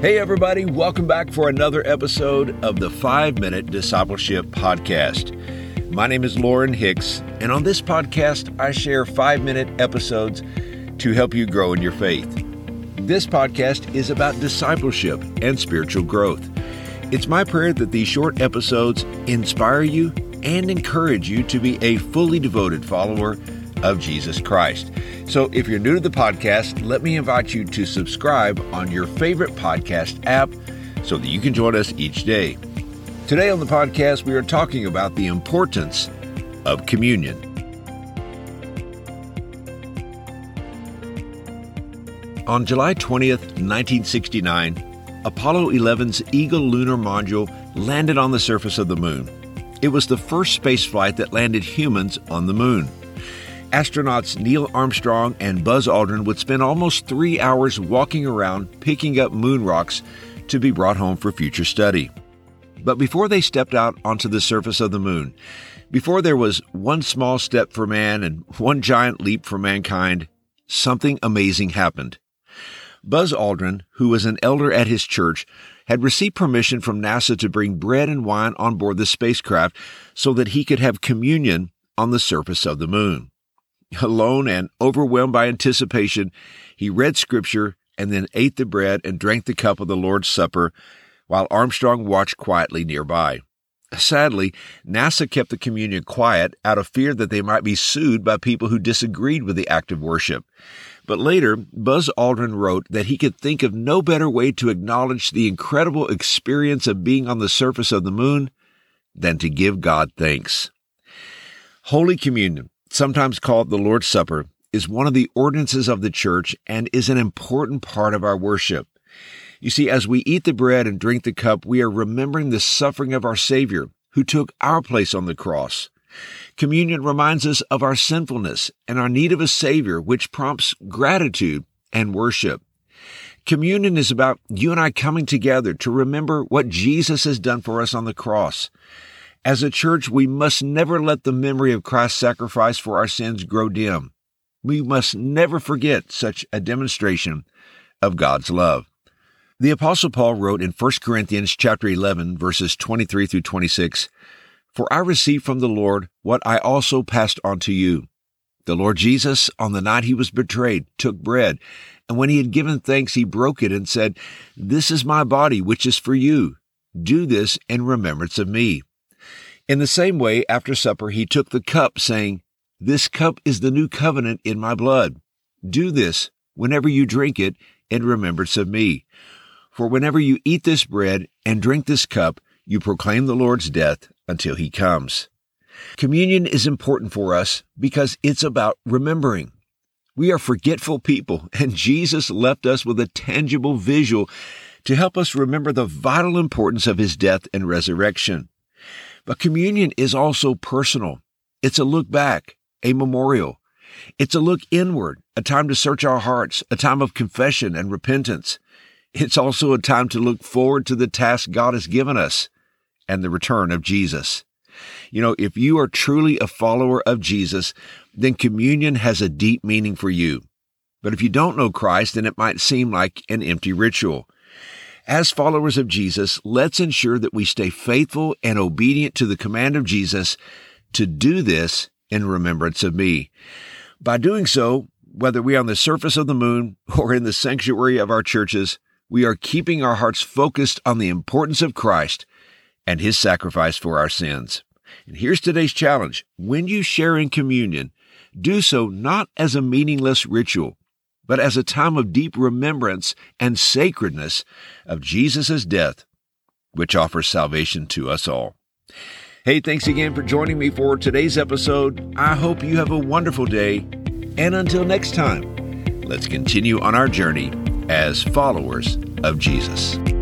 Hey everybody, welcome back for another episode of the 5-Minute Discipleship Podcast. My name is Lauren Hicks, and on this podcast, I share 5-minute episodes to help you grow in your faith. This podcast is about discipleship and spiritual growth. It's my prayer that these short episodes inspire you and encourage you to be a fully devoted follower of Jesus Christ. So if you're new to the podcast, let me invite you to subscribe on your favorite podcast app so that you can join us each day. Today on the podcast, we are talking about the importance of communion. On July 20th, 1969, Apollo 11's Eagle lunar module landed on the surface of the moon. It was the first space flight that landed humans on the moon. Astronauts Neil Armstrong and Buzz Aldrin would spend almost 3 hours walking around picking up moon rocks to be brought home for future study. But before they stepped out onto the surface of the moon, before there was one small step for man and one giant leap for mankind, something amazing happened. Buzz Aldrin, who was an elder at his church, had received permission from NASA to bring bread and wine on board the spacecraft so that he could have communion on the surface of the moon. Alone and overwhelmed by anticipation, he read Scripture and then ate the bread and drank the cup of the Lord's Supper while Armstrong watched quietly nearby. Sadly, NASA kept the communion quiet out of fear that they might be sued by people who disagreed with the act of worship. But later, Buzz Aldrin wrote that he could think of no better way to acknowledge the incredible experience of being on the surface of the moon than to give God thanks. Holy Communion, sometimes called the Lord's Supper, is one of the ordinances of the church and is an important part of our worship. You see, as we eat the bread and drink the cup, we are remembering the suffering of our Savior, who took our place on the cross. Communion reminds us of our sinfulness and our need of a Savior, which prompts gratitude and worship. Communion is about you and I coming together to remember what Jesus has done for us on the cross. As a church, we must never let the memory of Christ's sacrifice for our sins grow dim. We must never forget such a demonstration of God's love. The Apostle Paul wrote in 1 Corinthians chapter 11, verses 23 through 26, "For I received from the Lord what I also passed on to you. The Lord Jesus, on the night he was betrayed, took bread, and when he had given thanks, he broke it and said, 'This is my body, which is for you. Do this in remembrance of me.' In the same way, after supper, he took the cup, saying, 'This cup is the new covenant in my blood. Do this, whenever you drink it, in remembrance of me. For whenever you eat this bread and drink this cup, you proclaim the Lord's death until he comes.'" Communion is important for us because it's about remembering. We are forgetful people, and Jesus left us with a tangible visual to help us remember the vital importance of his death and resurrection. But communion is also personal. It's a look back, a memorial. It's a look inward, a time to search our hearts, a time of confession and repentance. It's also a time to look forward to the task God has given us and the return of Jesus. You know, if you are truly a follower of Jesus, then communion has a deep meaning for you. But if you don't know Christ, then it might seem like an empty ritual. As followers of Jesus, let's ensure that we stay faithful and obedient to the command of Jesus to do this in remembrance of me. By doing so, whether we are on the surface of the moon or in the sanctuary of our churches, we are keeping our hearts focused on the importance of Christ and his sacrifice for our sins. And here's today's challenge. When you share in communion, do so not as a meaningless ritual, but as a time of deep remembrance and sacredness of Jesus' death, which offers salvation to us all. Hey, thanks again for joining me for today's episode. I hope you have a wonderful day. And until next time, let's continue on our journey as followers of Jesus.